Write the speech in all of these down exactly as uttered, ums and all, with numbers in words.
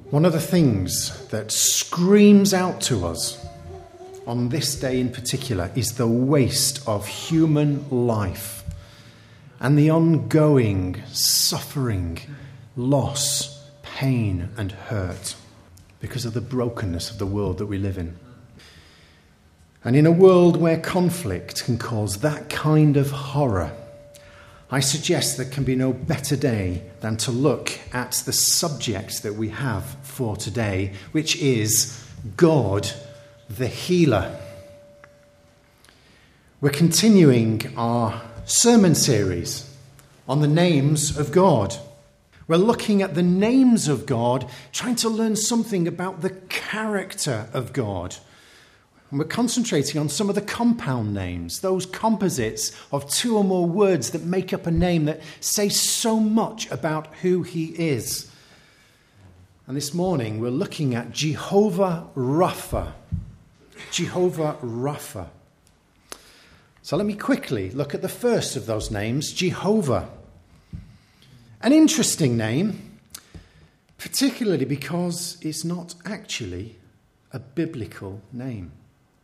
One of the things that screams out to us on this day in particular is the waste of human life and the ongoing suffering, loss, pain and hurt because of the brokenness of the world that we live in. And in a world where conflict can cause that kind of horror, I suggest there can be no better day than to look at the subject that we have for today, which is God the Healer. We're continuing our sermon series on the names of God. We're looking at the names of God, trying to learn something about the character of God. And we're concentrating on some of the compound names, those composites of two or more words that make up a name that say so much about who he is. And this morning we're looking at Jehovah Rapha. Jehovah Rapha. So let me quickly look at the first of those names, Jehovah. An interesting name, particularly because it's not actually a biblical name.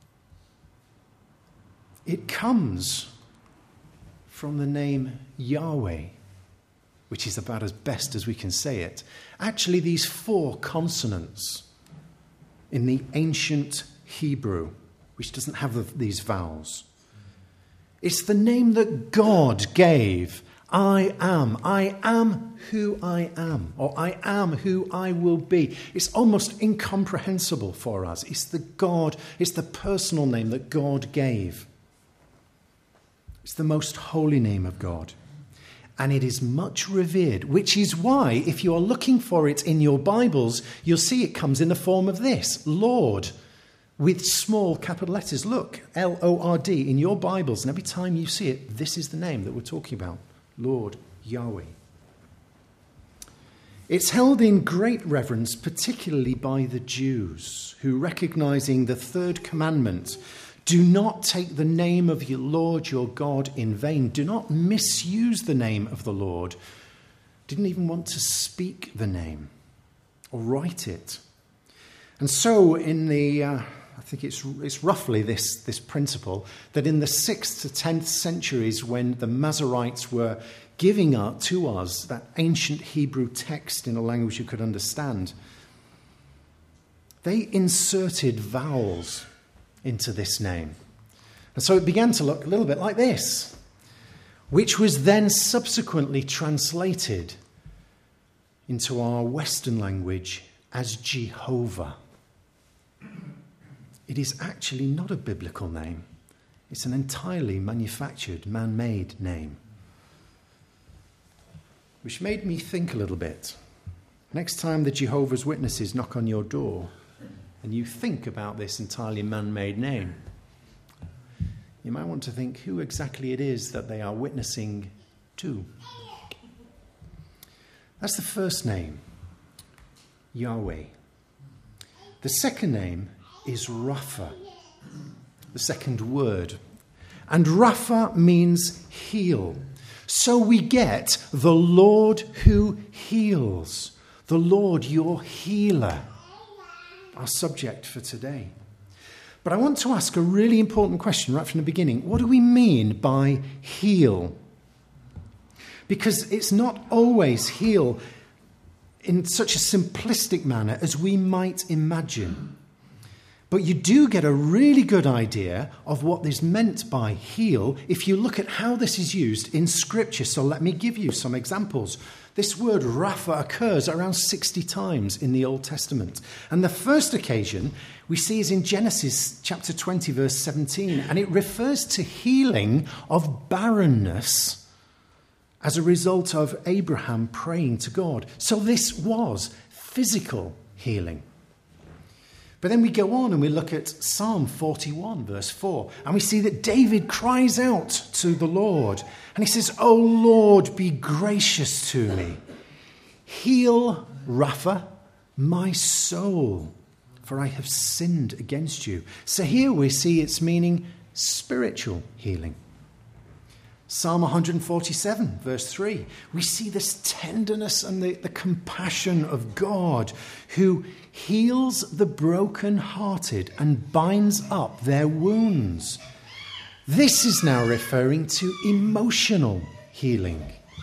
It comes from the name Yahweh, which is about as best as we can say it. Actually, these four consonants in the ancient Hebrew, which doesn't have the, these vowels. It's the name that God gave. I am. I am who I am, or I am who I will be. It's almost incomprehensible for us. It's the God, it's the personal name that God gave. It's the most holy name of God. And it is much revered, which is why, if you are looking for it in your Bibles, you'll see it comes in the form of this, Lord, with small capital letters. Look, L O R D in your Bibles, and every time you see it, this is the name that we're talking about, Lord Yahweh. It's held in great reverence, particularly by the Jews, who, recognizing the third commandment, do not take the name of your Lord your God in vain. Do not misuse the name of the Lord. Didn't even want to speak the name or write it. And so in the, uh, I think it's it's roughly this, this principle, that in the sixth to tenth centuries, when the Masoretes were giving out to us that ancient Hebrew text in a language you could understand, they inserted vowels into this name. And so it began to look a little bit like this, which was then subsequently translated into our Western language as Jehovah. It is actually not a biblical name. It's an entirely manufactured, man-made name. Which made me think a little bit. Next time the Jehovah's Witnesses knock on your door, and you think about this entirely man-made name, you might want to think who exactly it is that they are witnessing to. That's the first name, Yahweh. The second name is Rapha, the second word. And Rapha means heal. So we get the Lord who heals, the Lord your healer. Our subject for today. But I want to ask a really important question right from the beginning. What do we mean by heal? Because it's not always heal in such a simplistic manner as we might imagine. But you do get a really good idea of what is meant by heal if you look at how this is used in Scripture. So let me give you some examples. This word Rapha occurs around sixty times in the Old Testament. And the first occasion we see is in Genesis chapter twenty, verse seventeen. And it refers to healing of barrenness as a result of Abraham praying to God. So this was physical healing. But then we go on and we look at Psalm forty-one, verse four, and we see that David cries out to the Lord, and he says, "O Lord, be gracious to me. Heal, Rapha, my soul, for I have sinned against you." So here we see its meaning spiritual healing. Psalm one forty-seven, verse three. We see this tenderness and the, the compassion of God who heals the brokenhearted and binds up their wounds. This is now referring to emotional healing.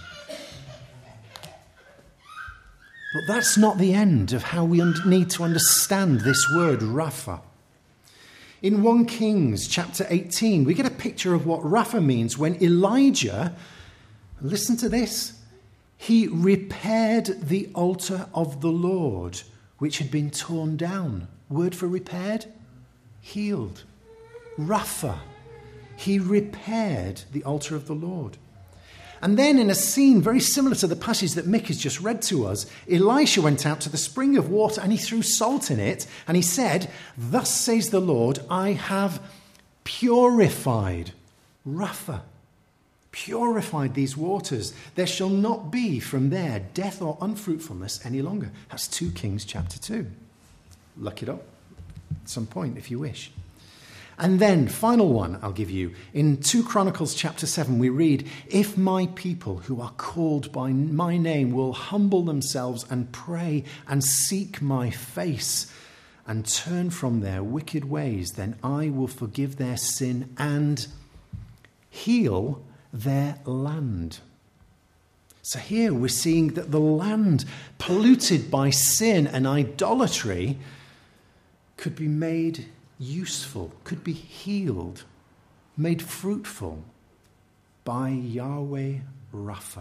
But that's not the end of how we need to understand this word, Rapha. In First Kings chapter eighteen, we get a picture of what Rapha means when Elijah, listen to this, he repaired the altar of the Lord, which had been torn down. Word for repaired? Healed. Rapha. He repaired the altar of the Lord. And then in a scene very similar to the passage that Mick has just read to us, Elisha went out to the spring of water and he threw salt in it. And he said, "Thus says the Lord, I have purified," Rapha, purified these waters. "There shall not be from there death or unfruitfulness any longer." That's Second Kings chapter two. Look it up at some point if you wish. And then, final one I'll give you. In Second Chronicles chapter seven, we read, "If my people who are called by my name will humble themselves and pray and seek my face and turn from their wicked ways, then I will forgive their sin and heal their land." So here we're seeing that the land polluted by sin and idolatry could be made useful, could be healed, made fruitful by Yahweh Rapha.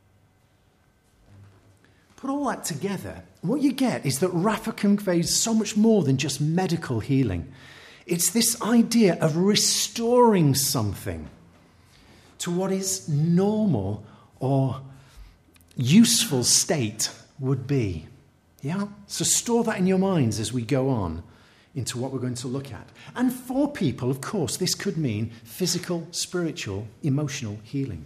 Put all that together, what you get is that Rapha conveys so much more than just medical healing. It's this idea of restoring something to what is normal or useful state would be. Yeah? So store that in your minds as we go on into what we're going to look at. And for people, of course, this could mean physical, spiritual, emotional healing.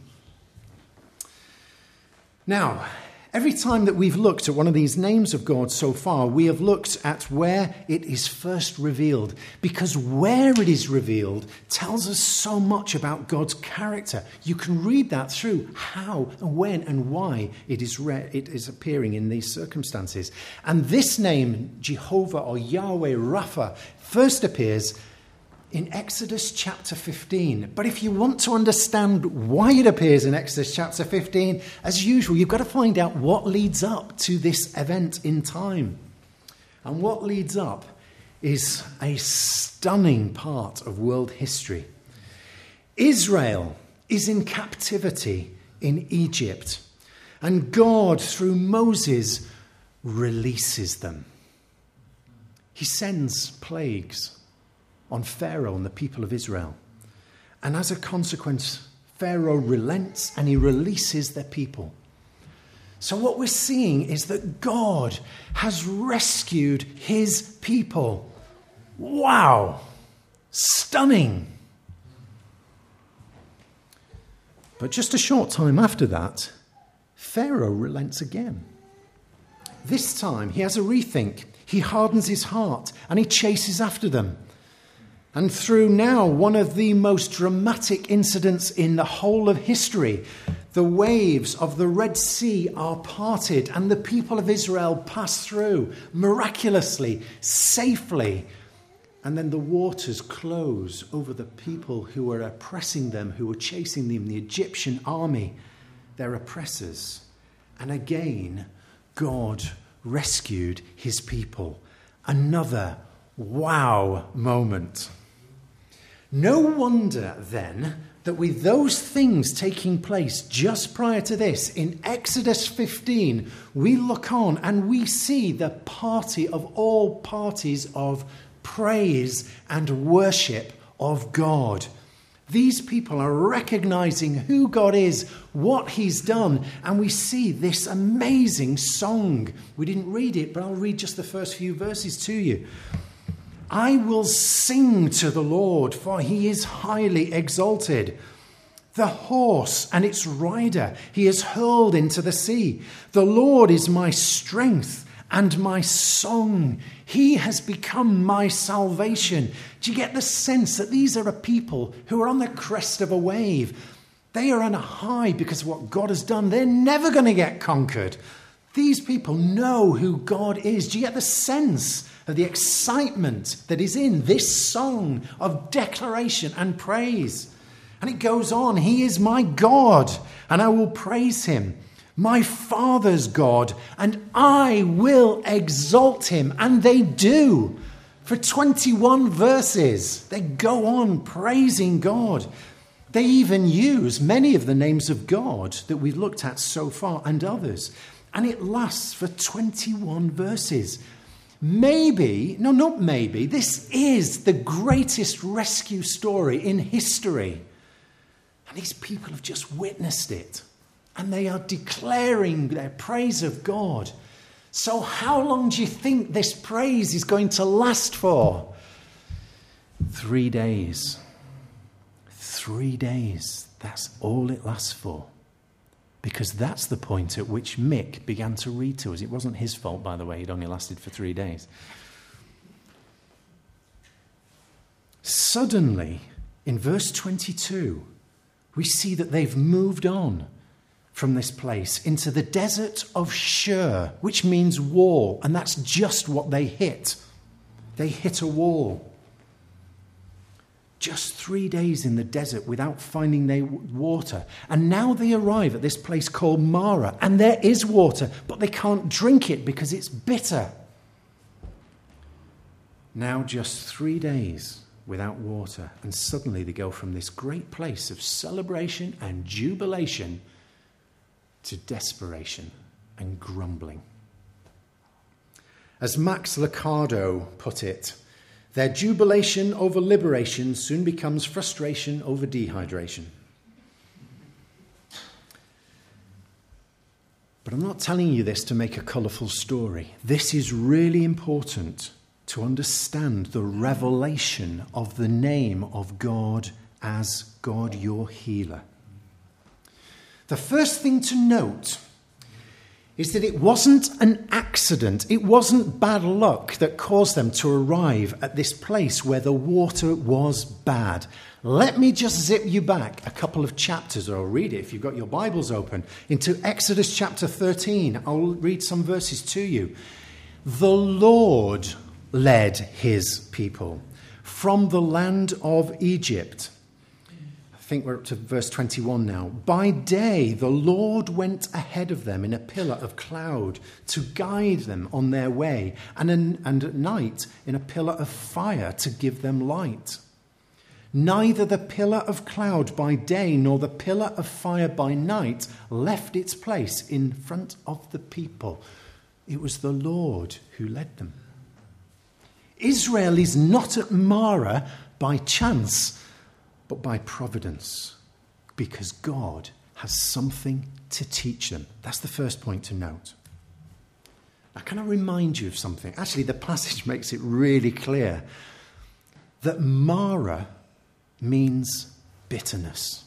Now, every time that we've looked at one of these names of God so far, we have looked at where it is first revealed, because where it is revealed tells us so much about God's character. You can read that through how and when and why it is re- it is appearing in these circumstances. And this name, Jehovah or Yahweh Rapha, first appears in Exodus chapter fifteen. But if you want to understand why it appears in Exodus chapter fifteen, as usual, you've got to find out what leads up to this event in time. And what leads up is a stunning part of world history. Israel is in captivity in Egypt, and God, through Moses, releases them. He sends plagues on Pharaoh and the people of Israel. And as a consequence, Pharaoh relents and he releases their people. So what we're seeing is that God has rescued his people. Wow! Stunning! But just a short time after that, Pharaoh relents again. This time he has a rethink. He hardens his heart and he chases after them. And through now one of the most dramatic incidents in the whole of history, the waves of the Red Sea are parted and the people of Israel pass through miraculously, safely. And then the waters close over the people who were oppressing them, who were chasing them, the Egyptian army, their oppressors. And again, God rescued his people. Another wow moment. No wonder, then, that with those things taking place just prior to this, in Exodus fifteen, we look on and we see the party of all parties of praise and worship of God. These people are recognizing who God is, what he's done, and we see this amazing song. We didn't read it, but I'll read just the first few verses to you. I will sing to the Lord, for he is highly exalted. The horse and its rider he has hurled into the sea. The Lord is my strength and my song. He has become my salvation. Do you get the sense that these are a people who are on the crest of a wave? They are on a high because of what God has done. They're never going to get conquered. These people know who God is. Do you get the sense of the excitement that is in this song of declaration and praise? And it goes on. He is my God, and I will praise him. My Father's God, and I will exalt him. And they do. For twenty-one verses, they go on praising God. They even use many of the names of God that we've looked at so far and others. And it lasts for twenty-one verses. Maybe, no, not maybe, this is the greatest rescue story in history. And these people have just witnessed it. And they are declaring their praise of God. So how long do you think this praise is going to last for? Three days. Three days. That's all it lasts for. Because that's the point at which Mick began to read to us. It wasn't his fault, by the way. It only lasted for three days. Suddenly, in verse twenty-two, we see that they've moved on from this place into the desert of Shur, which means wall. And that's just what they hit. They hit a wall. Just three days in the desert without finding their water. And now they arrive at this place called Marah. And there is water, but they can't drink it because it's bitter. Now just three days without water. And suddenly they go from this great place of celebration and jubilation to desperation and grumbling. As Max Lucado put it, their jubilation over liberation soon becomes frustration over dehydration. But I'm not telling you this to make a colourful story. This is really important to understand the revelation of the name of God as God your healer. The first thing to note is that it wasn't an accident, it wasn't bad luck that caused them to arrive at this place where the water was bad. Let me just zip you back a couple of chapters, or I'll read it if you've got your Bibles open, into Exodus chapter thirteen. I'll read some verses to you. The Lord led his people from the land of Egypt. I think we're up to verse twenty-one now. By day, the Lord went ahead of them in a pillar of cloud to guide them on their way, and, in, and at night in a pillar of fire to give them light. Neither the pillar of cloud by day nor the pillar of fire by night left its place in front of the people. It was the Lord who led them. Israel is not at Marah by chance, but by providence, because God has something to teach them. That's the first point to note. Now, can I remind you of something? Actually, the passage makes it really clear that Marah means bitterness.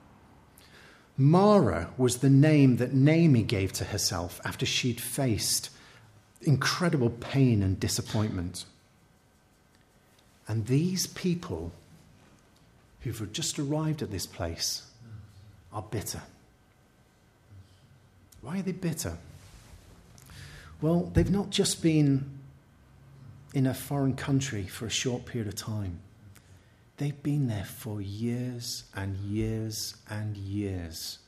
Marah was the name that Naomi gave to herself after she'd faced incredible pain and disappointment. And these people who've just arrived at this place are bitter. Why are they bitter? Well, they've not just been in a foreign country for a short period of time. They've been there for years and years and years.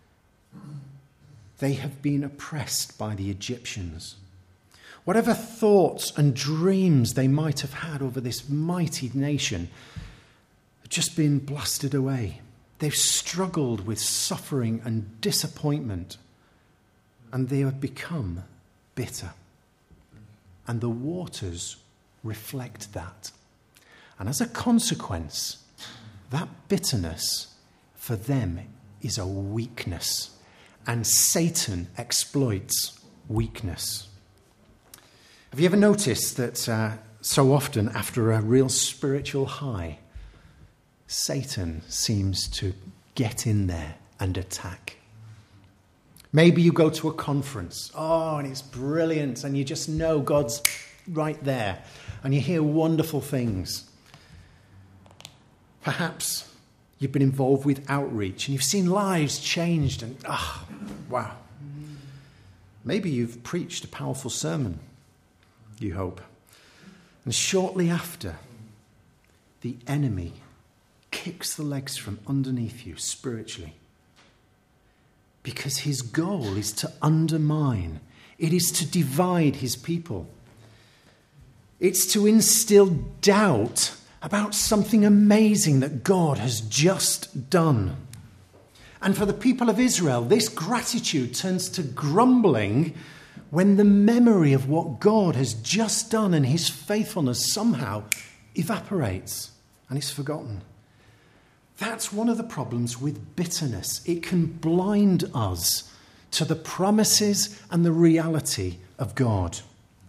They have been oppressed by the Egyptians. Whatever thoughts and dreams they might have had over this mighty nation have just been blasted away. They've struggled with suffering and disappointment, and they have become bitter. And the waters reflect that. And as a consequence, that bitterness for them is a weakness, and Satan exploits weakness. Have you ever noticed that uh, so often after a real spiritual high, Satan seems to get in there and attack? Maybe you go to a conference, oh, and it's brilliant, and you just know God's right there, and you hear wonderful things. Perhaps You've been involved with outreach and you've seen lives changed and, ah, oh, wow. Maybe you've preached a powerful sermon, you hope. And shortly after, the enemy kicks the legs from underneath you spiritually. Because his goal is to undermine. It is to divide his people. It's to instill doubt about something amazing that God has just done. And for the people of Israel, this gratitude turns to grumbling when the memory of what God has just done and his faithfulness somehow evaporates and is forgotten. That's one of the problems with bitterness. It can blind us to the promises and the reality of God.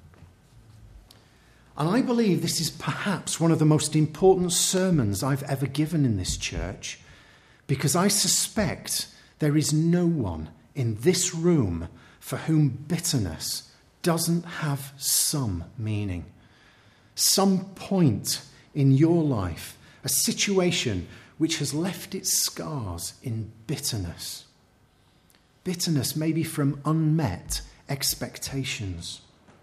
And I believe this is perhaps one of the most important sermons I've ever given in this church, because I suspect there is no one in this room for whom bitterness doesn't have some meaning. Some point in your life, a situation which has left its scars in bitterness. Bitterness maybe from unmet expectations.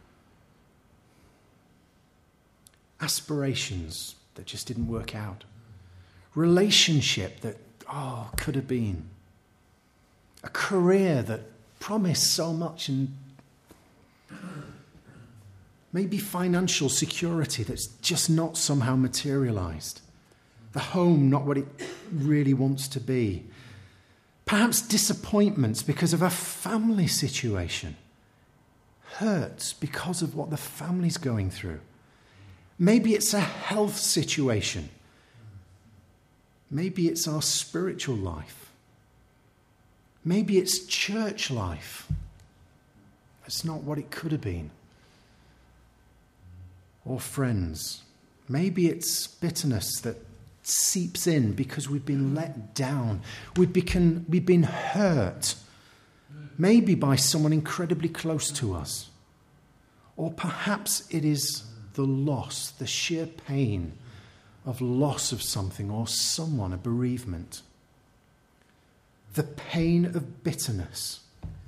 Aspirations that just didn't work out. Relationship that, oh, could have been. A career that promised so much, and maybe financial security that's just not somehow materialized. The home not what it really wants to be. Perhaps disappointments because of a family situation. Hurts because of what the family's going through. Maybe it's a health situation. Maybe it's our spiritual life. Maybe it's church life. It's not what it could have been. Or friends. Maybe it's bitterness that seeps in because we've been let down. We've been, we've been hurt. Maybe by someone incredibly close to us. Or perhaps it is the loss, the sheer pain of loss of something or someone, a bereavement. The pain of bitterness.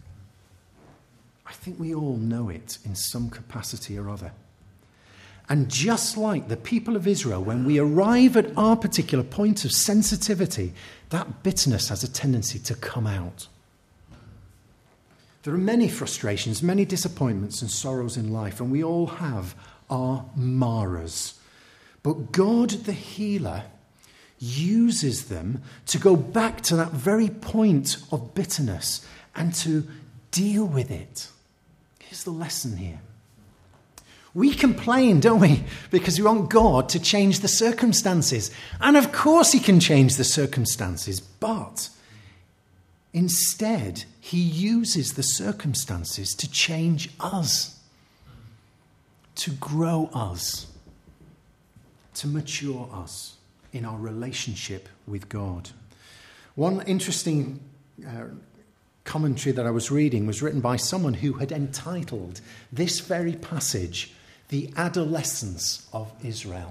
I think we all know it in some capacity or other. And just like the people of Israel, when we arrive at our particular point of sensitivity, that bitterness has a tendency to come out. There are many frustrations, many disappointments and sorrows in life, and we all have our maras. But God, the healer, uses them to go back to that very point of bitterness and to deal with it. Here's the lesson here. We complain, don't we? Because we want God to change the circumstances. And of course he can change the circumstances, but instead he uses the circumstances to change us. To grow us, to mature us in our relationship with God. One interesting uh, commentary that I was reading was written by someone who had entitled this very passage, "The Adolescence of Israel."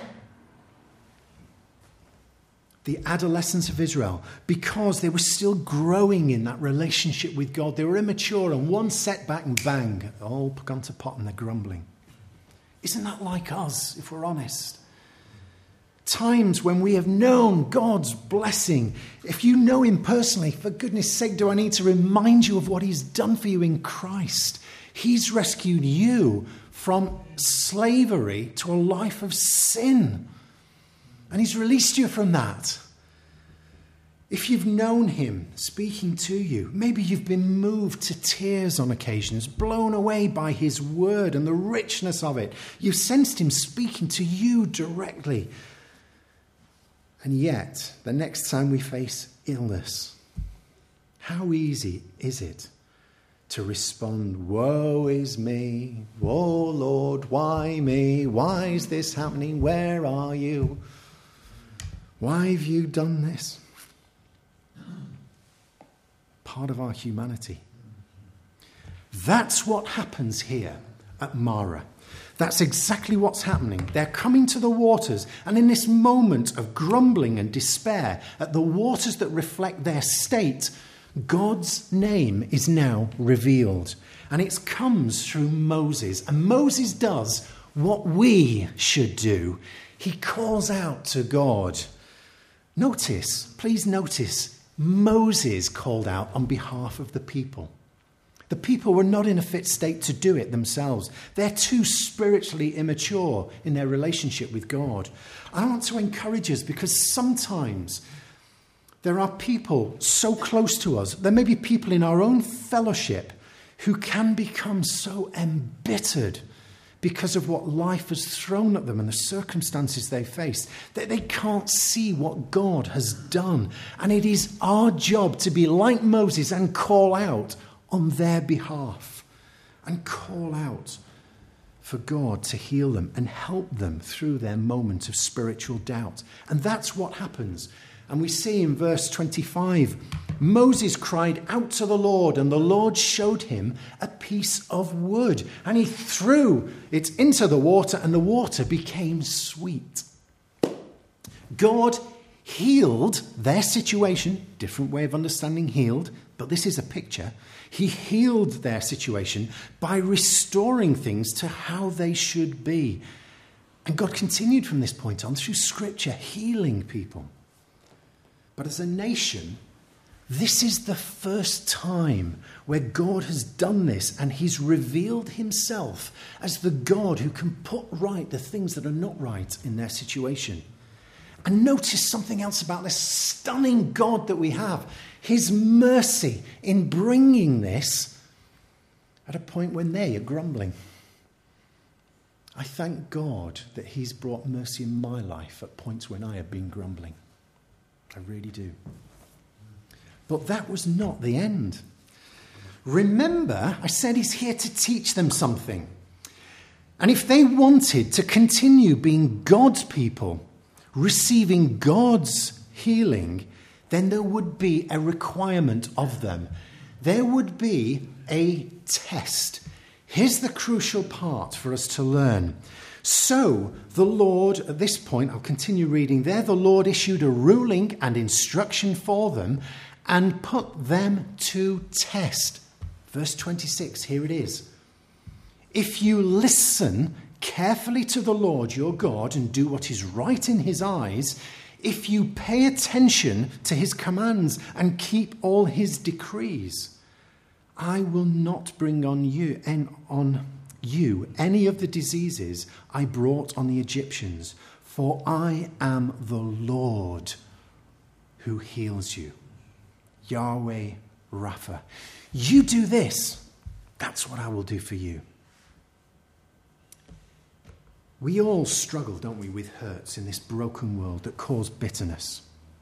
The adolescence of Israel, because they were still growing in that relationship with God. They were immature, and one setback and bang, all gone to pot and they're grumbling. Isn't that like us, if we're honest? Times when we have known God's blessing. If you know him personally, for goodness sake, do I need to remind you of what he's done for you in Christ? He's rescued you from slavery to a life of sin. And he's released you from that. If you've known him speaking to you, maybe you've been moved to tears on occasions, blown away by his word and the richness of it. You've sensed him speaking to you directly. And yet, the next time we face illness, how easy is it to respond, "Woe is me, oh Lord, why me? Why is this happening? Where are you? Why have you done this?" Part of our humanity. That's what happens here. at Marah. That's exactly what's happening. They're coming to the waters, and in this moment of grumbling and despair at the waters that reflect their state, God's name is now revealed. And it comes through Moses. And Moses does what we should do. He calls out to God. Notice, please notice, Moses called out on behalf of the people. The people were not in a fit state to do it themselves. They're too spiritually immature in their relationship with God. I want to encourage us because sometimes there are people so close to us. There may be people in our own fellowship who can become so embittered because of what life has thrown at them and the circumstances they face, that they can't see what God has done. And it is our job to be like Moses and call out on their behalf and call out for God to heal them and help them through their moment of spiritual doubt. And that's what happens. And we see in verse twenty-five, Moses cried out to the Lord, and the Lord showed him a piece of wood, and he threw it into the water, and the water became sweet. God healed their situation, different way of understanding healed, but this is a picture. He healed their situation by restoring things to how they should be. And God continued from this point on through Scripture, healing people. But as a nation, this is the first time where God has done this, and he's revealed himself as the God who can put right the things that are not right in their situation. And notice something else about this stunning God that we have. His mercy in bringing this at a point when they are grumbling. I thank God that he's brought mercy in my life at points when I have been grumbling. I really do. But that was not the end. Remember, I said he's here to teach them something. And if they wanted to continue being God's people, receiving God's healing, then there would be a requirement of them. There would be a test. Here's the crucial part for us to learn. So the Lord, at this point, I'll continue reading there, the Lord issued a ruling and instruction for them and put them to test. Verse twenty-six, here it is. If you listen carefully to the Lord your God and do what is right in his eyes, if you pay attention to his commands and keep all his decrees, I will not bring on you and on you any of the diseases I brought on the Egyptians, for I am the Lord who heals you. Yahweh Rapha. You do this, that's what I will do for you. We all struggle, don't we, with hurts in this broken world that cause bitterness.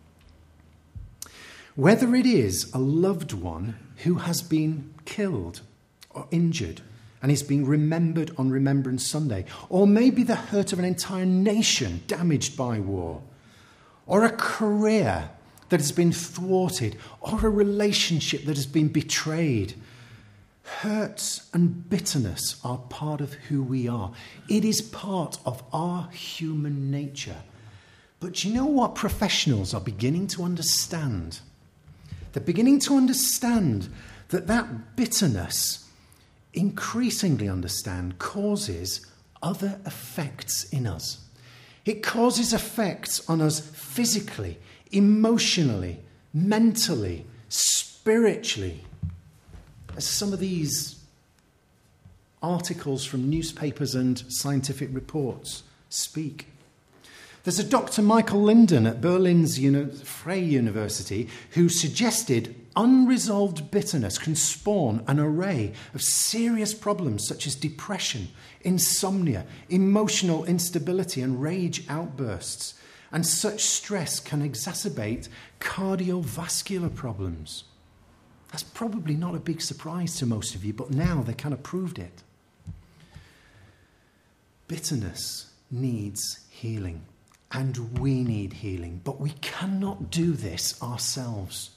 Whether it is a loved one who has been killed or injured and is being remembered on Remembrance Sunday, or maybe the hurt of an entire nation damaged by war, or a career that has been thwarted, or a relationship that has been betrayed. Hurts and bitterness are part of who we are. It is part of our human nature. But you know what professionals are beginning to understand? They're beginning to understand that that bitterness, increasingly understand, causes other effects in us. It causes effects on us physically, emotionally, mentally, spiritually. As some of these articles from newspapers and scientific reports speak. There's a Doctor Michael Linden at Berlin's Uni- Freie University who suggested unresolved bitterness can spawn an array of serious problems such as depression, insomnia, emotional instability and rage outbursts. And such stress can exacerbate cardiovascular problems. That's probably not a big surprise to most of you, but now they kind of proved it. Bitterness needs healing, and we need healing, but we cannot do this ourselves.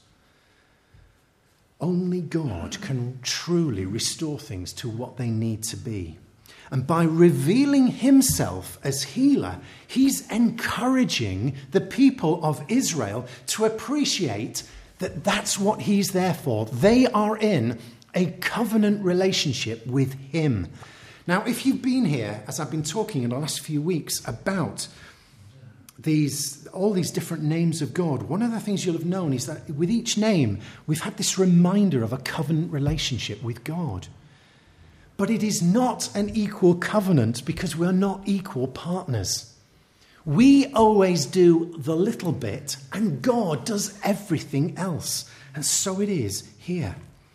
Only God can truly restore things to what they need to be. And by revealing himself as healer, he's encouraging the people of Israel to appreciate that that's what he's there for. They are in a covenant relationship with him. Now, if you've been here, as I've been talking in the last few weeks about these, all these different names of God, one of the things you'll have known is that with each name, we've had this reminder of a covenant relationship with God. But it is not an equal covenant because we're not equal partners. We always do the little bit and God does everything else. And so it is here.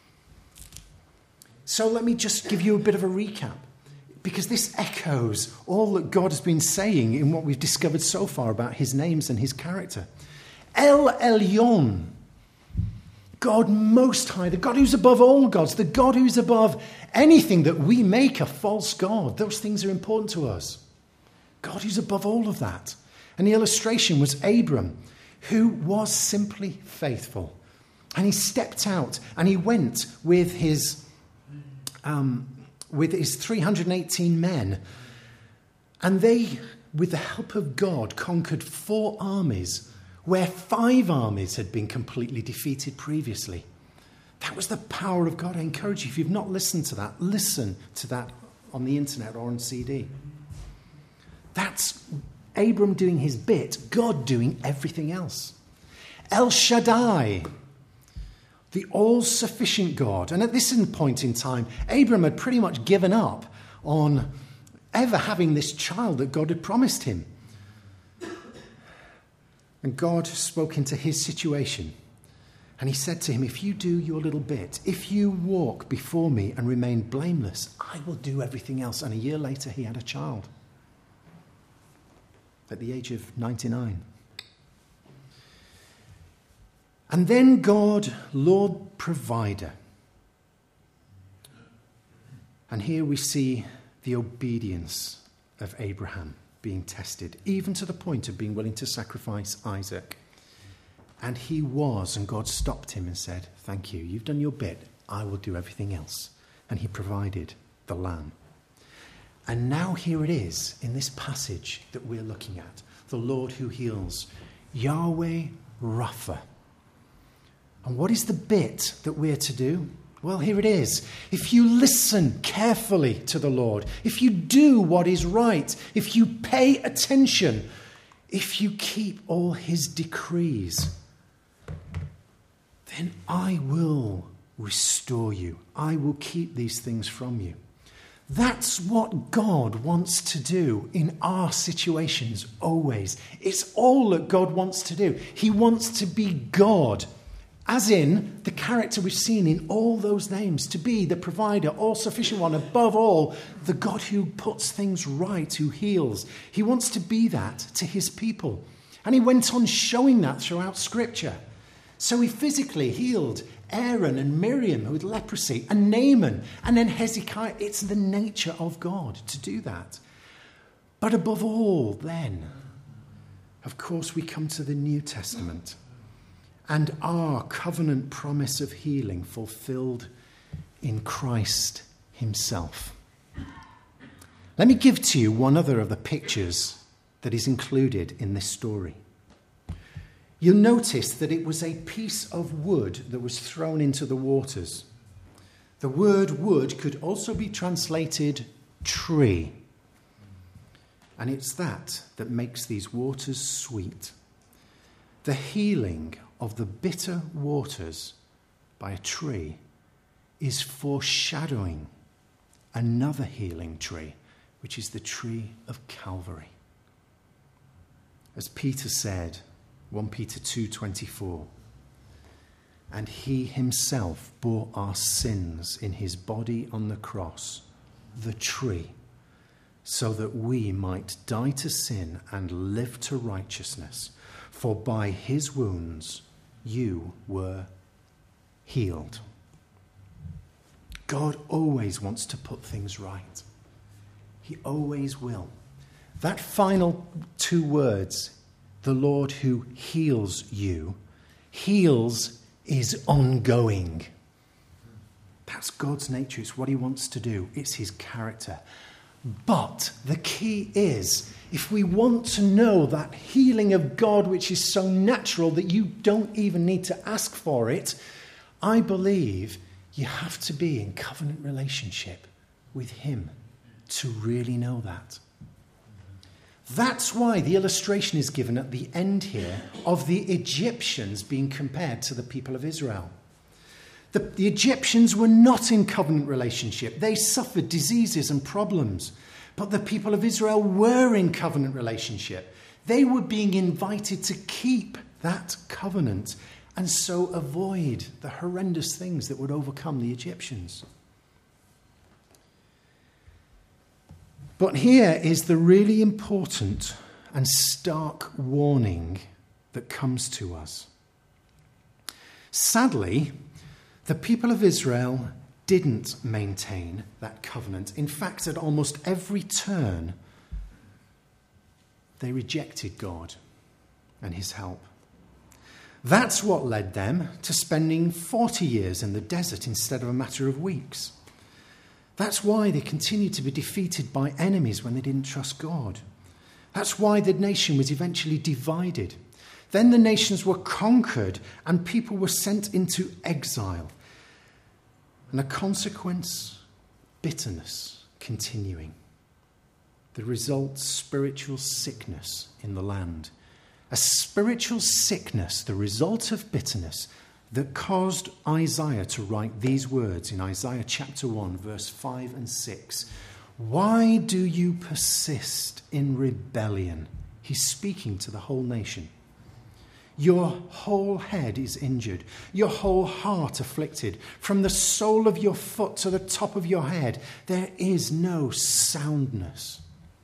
So let me just give you a bit of a recap, because this echoes all that God has been saying in what we've discovered so far about his names and his character. El Elyon, God Most High, the God who's above all gods, the God who's above anything that we make a false God. Those things are important to us. God who's above all of that. And the illustration was Abram, who was simply faithful. And he stepped out and he went with his um, with his three hundred eighteen men. And they, with the help of God, conquered four armies where five armies had been completely defeated previously. That was the power of God. I encourage you, if you've not listened to that, listen to that on the internet or on C D. That's Abram doing his bit, God doing everything else. El Shaddai, the all-sufficient God. And at this point in time, Abram had pretty much given up on ever having this child that God had promised him. And God spoke into his situation. And he said to him, if you do your little bit, if you walk before me and remain blameless, I will do everything else. And a year later, he had a child at the age of ninety-nine. And then God, Lord Provider. And here we see the obedience of Abraham being tested, even to the point of being willing to sacrifice Isaac. And he was, and God stopped him and said, thank you, you've done your bit, I will do everything else. And he provided the lamb. And now here it is in this passage that we're looking at, the Lord who heals, Yahweh Rapha. And what is the bit that we're to do? Well, here it is. If you listen carefully to the Lord, if you do what is right, if you pay attention, if you keep all his decrees, then I will restore you. I will keep these things from you. That's what God wants to do in our situations always. It's all that God wants to do. He wants to be God, as in the character we've seen in all those names, to be the provider, all-sufficient one, above all, the God who puts things right, who heals. He wants to be that to his people. And he went on showing that throughout Scripture. So he physically healed Aaron and Miriam with leprosy, and Naaman, and then Hezekiah. It's the nature of God to do that. But above all, then, of course, we come to the New Testament and our covenant promise of healing fulfilled in Christ himself. Let me give to you one other of the pictures that is included in this story. You'll notice that it was a piece of wood that was thrown into the waters. The word wood could also be translated tree. And it's that that makes these waters sweet. The healing of the bitter waters by a tree is foreshadowing another healing tree, which is the tree of Calvary. As Peter said, First Peter two twenty-four, and he himself bore our sins in his body on the cross, the tree, so that we might die to sin and live to righteousness. For by his wounds you were healed. God always wants to put things right. He always will. That final two words, the Lord who heals you, heals is ongoing. That's God's nature. It's what he wants to do. It's his character. But the key is, if we want to know that healing of God, which is so natural that you don't even need to ask for it, I believe you have to be in covenant relationship with him to really know that. That's why the illustration is given at the end here of the Egyptians being compared to the people of Israel. The, the Egyptians were not in covenant relationship. They suffered diseases and problems. But the people of Israel were in covenant relationship. They were being invited to keep that covenant and so avoid the horrendous things that would overcome the Egyptians. But here is the really important and stark warning that comes to us. Sadly, the people of Israel didn't maintain that covenant. In fact, at almost every turn, they rejected God and his help. That's what led them to spending forty years in the desert instead of a matter of weeks. That's why they continued to be defeated by enemies when they didn't trust God. That's why the nation was eventually divided. Then the nations were conquered and people were sent into exile. And a consequence, bitterness continuing. The result, spiritual sickness in the land. A spiritual sickness, the result of bitterness, that caused Isaiah to write these words in Isaiah chapter one, verse five and six. Why do you persist in rebellion? He's speaking to the whole nation. Your whole head is injured, your whole heart afflicted. From the sole of your foot to the top of your head, there is no soundness.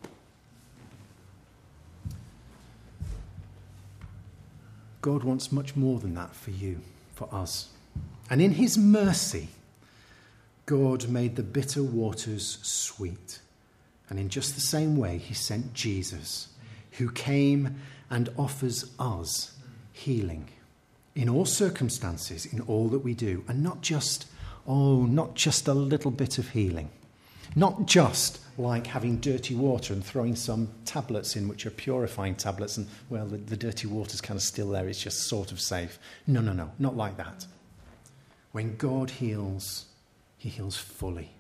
God wants much more than that for you, for us. And in his mercy, God made the bitter waters sweet. And in just the same way, he sent Jesus, who came and offers us healing in all circumstances, in all that we do. And not just, oh, not just a little bit of healing. Not just like having dirty water and throwing some tablets in, which are purifying tablets, and, well, the, the dirty water's kind of still there, it's just sort of safe. No, no, no, not like that. When God heals, he heals fully.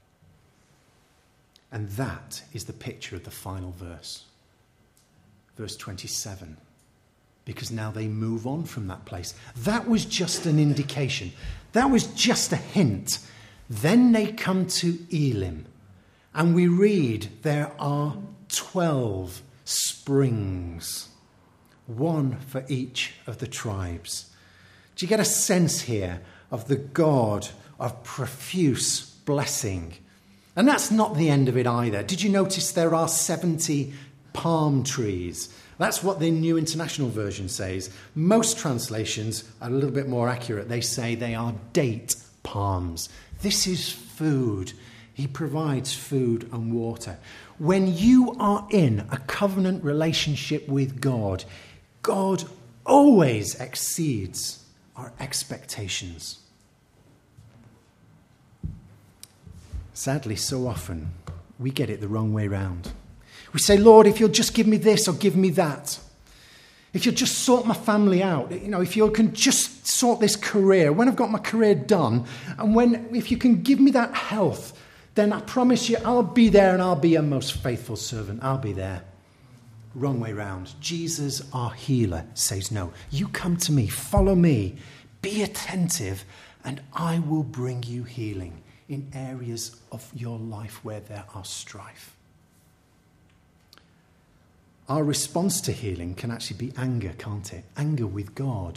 And that is the picture of the final verse. Verse twenty-seven. Because now they move on from that place. That was just an indication. That was just a hint. Then they come to Elim. And we read there are twelve springs. One for each of the tribes. Do you get a sense here of the God of profuse blessing? And that's not the end of it either. Did you notice there are seventy palm trees? That's what the New International Version says. Most translations are a little bit more accurate. They say they are date palms. This is food. He provides food and water. When you are in a covenant relationship with God, God always exceeds our expectations. Sadly, so often, we get it the wrong way round. We say, Lord, if you'll just give me this or give me that. If you'll just sort my family out. You know, if you can just sort this career. When I've got my career done, and when if you can give me that health, then I promise you I'll be there and I'll be a most faithful servant. I'll be there. Wrong way round. Jesus, our healer, says, no, you come to me, follow me, be attentive, and I will bring you healing in areas of your life where there are strife. Our response to healing can actually be anger, can't it? Anger with God.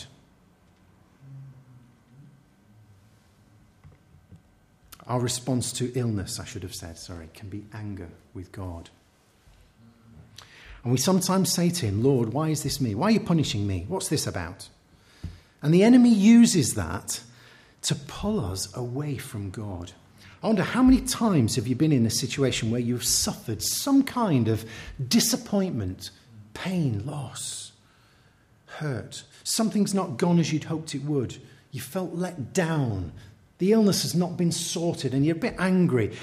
Our response to illness, I should have said, sorry, can be anger with God. And we sometimes say to him, Lord, why is this me? Why are you punishing me? What's this about? And the enemy uses that to pull us away from God. I wonder, how many times have you been in a situation where you've suffered some kind of disappointment, pain, loss, hurt? Something's not gone as you'd hoped it would. You felt let down. The illness has not been sorted and you're a bit angry.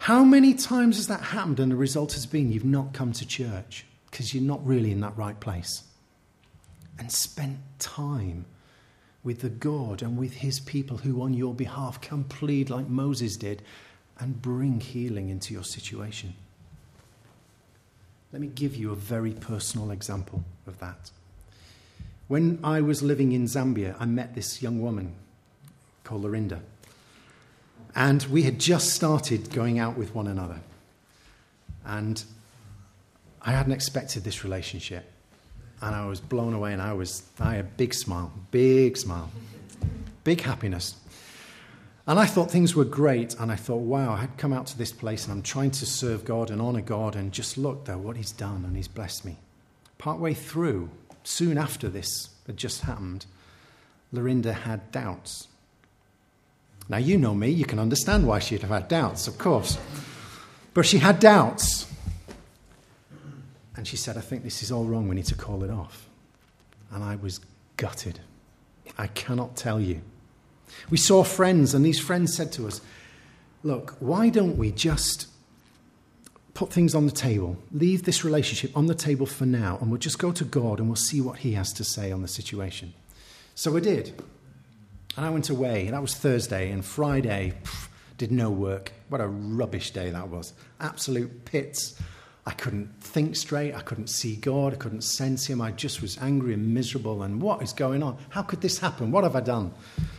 How many times has that happened and the result has been you've not come to church because you're not really in that right place? And spent time with the God and with his people who on your behalf can plead like Moses did and bring healing into your situation. Let me give you a very personal example of that. When I was living in Zambia, I met this young woman called Lorinda. And we had just started going out with one another. And I hadn't expected this relationship. And I was blown away, and I was I had a big smile, big smile, big happiness. And I thought things were great, and I thought, wow, I had come out to this place, and I'm trying to serve God and honour God, and just look, though, what he's done, and he's blessed me. Partway through, soon after this had just happened, Lorinda had doubts. Now, you know me, you can understand why she'd have had doubts, of course. But she had doubts. And she said, I think this is all wrong, we need to call it off. And I was gutted. I cannot tell you. We saw friends, and these friends said to us, look, why don't we just put things on the table, leave this relationship on the table for now, and we'll just go to God and we'll see what he has to say on the situation. So I did. And I went away. That was Thursday, and Friday pff, did no work. What a rubbish day that was. Absolute pits. I couldn't think straight. I couldn't see God. I couldn't sense him. I just was angry and miserable. And what is going on? How could this happen? What have I done?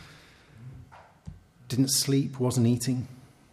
Didn't sleep, wasn't eating.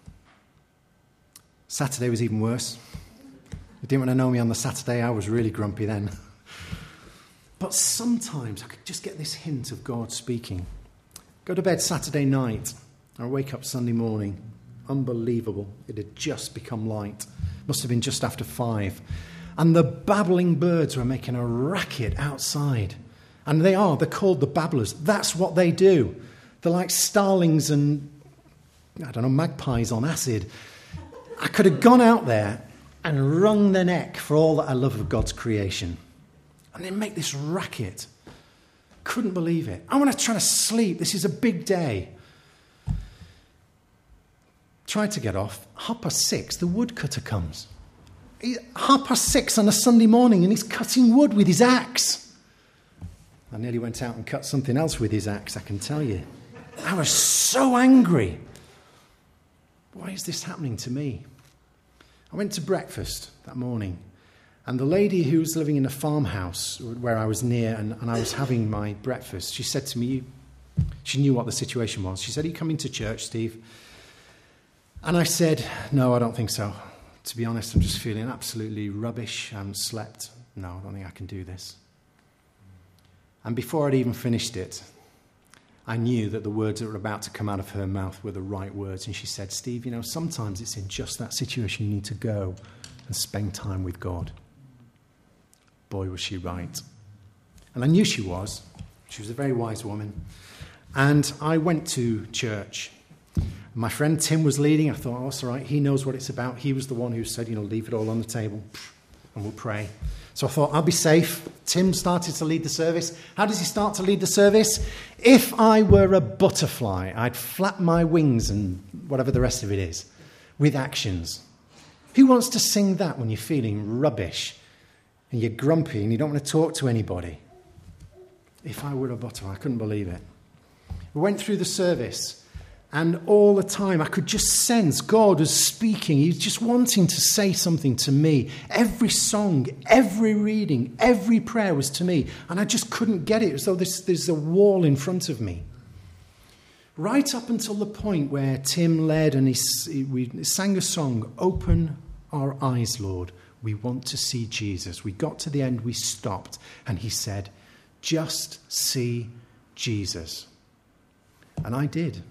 Saturday was even worse. You didn't want to know me on the Saturday. I was really grumpy then. But sometimes I could just get this hint of God speaking. Go to bed Saturday night. I wake up Sunday morning. Unbelievable. It had just become light. Must have been just after five. And the babbling birds were making a racket outside. And they are. They're called the babblers. That's what they do. They're like starlings and, I don't know, magpies on acid. I could have gone out there and wrung their neck for all that I love of God's creation. And they make this racket. Couldn't believe it. I want to try to sleep. This is a big day. Tried to get off. Half past six, the woodcutter comes. He, half past six on a Sunday morning, and he's cutting wood with his axe. I nearly went out and cut something else with his axe, I can tell you. I was so angry. Why is this happening to me? I went to breakfast that morning, and the lady who was living in a farmhouse where I was near, and, and I was having my breakfast, she said to me, she knew what the situation was. She said, are you coming to church, Steve? And I said, no, I don't think so. To be honest, I'm just feeling absolutely rubbish. I haven't slept. No, I don't think I can do this. And before I'd even finished it, I knew that the words that were about to come out of her mouth were the right words. And she said, Steve, you know, sometimes it's in just that situation you need to go and spend time with God. Boy, was she right. And I knew she was. She was a very wise woman. And I went to church. My friend Tim was leading. I thought, oh, that's all right. He knows what it's about. He was the one who said, you know, leave it all on the table and we'll pray. So I thought, I'll be safe. Tim started to lead the service. How does he start to lead the service? If I were a butterfly, I'd flap my wings and whatever the rest of it is with actions. Who wants to sing that when you're feeling rubbish and you're grumpy and you don't want to talk to anybody? If I were a butterfly, I couldn't believe it. We went through the service. And all the time, I could just sense God was speaking. He was just wanting to say something to me. Every song, every reading, every prayer was to me. And I just couldn't get it. As though this, there's a wall in front of me. Right up until the point where Tim led and he, we sang a song, Open Our Eyes, Lord. We want to see Jesus. We got to the end, we stopped. And he said, just see Jesus. And I did.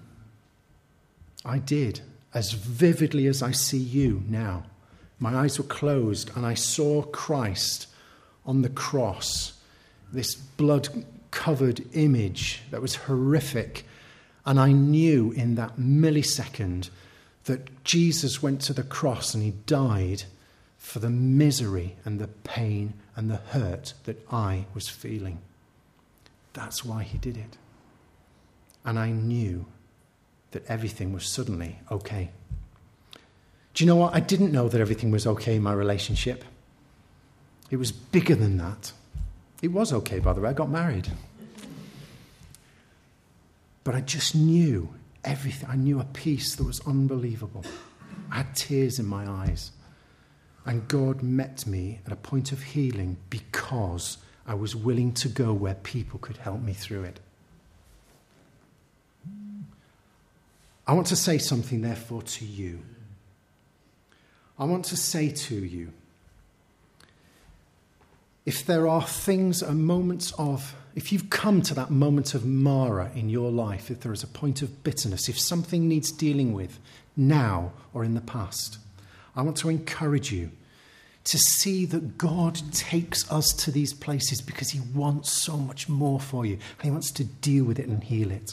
I did, as vividly as I see you now. My eyes were closed and I saw Christ on the cross, this blood-covered image that was horrific. And I knew in that millisecond that Jesus went to the cross and he died for the misery and the pain and the hurt that I was feeling. That's why he did it. And I knew that everything was suddenly okay. Do you know what? I didn't know that everything was okay in my relationship. It was bigger than that. It was okay, by the way. I got married. But I just knew everything. I knew a peace that was unbelievable. I had tears in my eyes. And God met me at a point of healing because I was willing to go where people could help me through it. I want to say something, therefore, to you. I want to say to you, if there are things and moments of, if you've come to that moment of Mara in your life, if there is a point of bitterness, if something needs dealing with now or in the past, I want to encourage you to see that God takes us to these places because he wants so much more for you. And he wants to deal with it and heal it.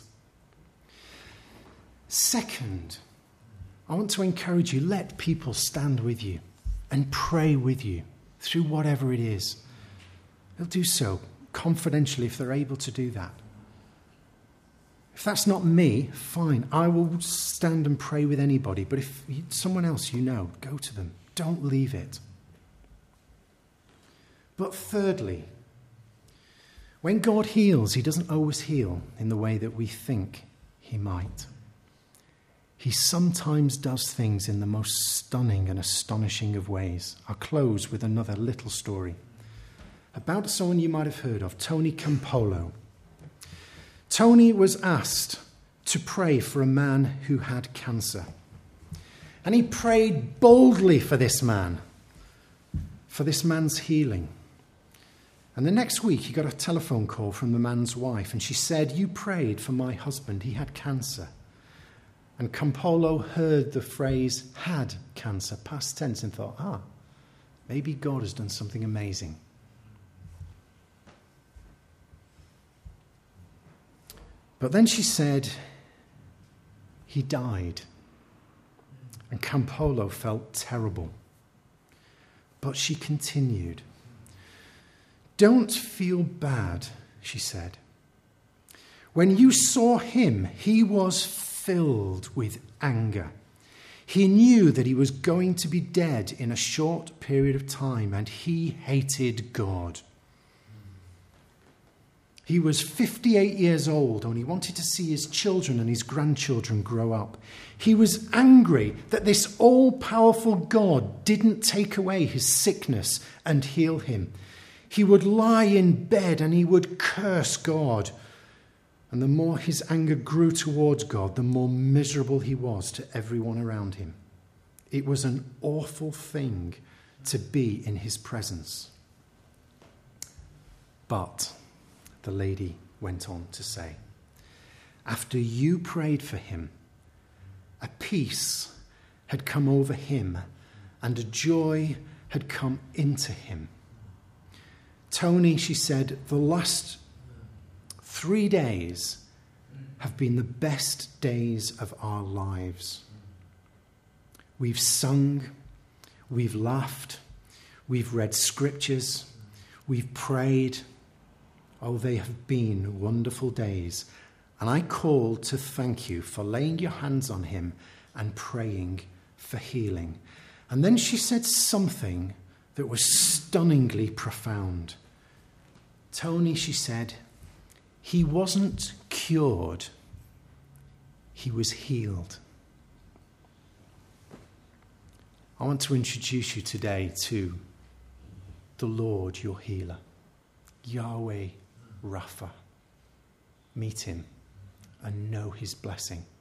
Second, I want to encourage you, let people stand with you and pray with you through whatever it is. They'll do so confidentially if they're able to do that. If that's not me, fine. I will stand and pray with anybody. But if someone else you know, go to them. Don't leave it. But thirdly, when God heals, he doesn't always heal in the way that we think he might. He sometimes does things in the most stunning and astonishing of ways. I'll close with another little story about someone you might have heard of, Tony Campolo. Tony was asked to pray for a man who had cancer. And he prayed boldly for this man, for this man's healing. And the next week he got a telephone call from the man's wife, and she said, "You prayed for my husband, he had cancer." And Campolo heard the phrase "had cancer," past tense, and thought, ah, maybe God has done something amazing. But then she said, he died. And Campolo felt terrible. But she continued. "Don't feel bad," she said. "When you saw him, he was filled with anger. He knew that he was going to be dead in a short period of time, and he hated God. He was fifty-eight years old, and he wanted to see his children and his grandchildren grow up. He was angry that this all-powerful God didn't take away his sickness and heal him. He would lie in bed and he would curse God. And the more his anger grew towards God, the more miserable he was to everyone around him. It was an awful thing to be in his presence." But, the lady went on to say, "After you prayed for him, a peace had come over him and a joy had come into him. Tony," she said, "the last three days have been the best days of our lives. We've sung, we've laughed, we've read scriptures, we've prayed. Oh, they have been wonderful days. And I called to thank you for laying your hands on him and praying for healing." And then she said something that was stunningly profound. "Tony," she said, "he wasn't cured, he was healed." I want to introduce you today to the Lord, your healer, Yahweh Rapha. Meet him and know his blessing.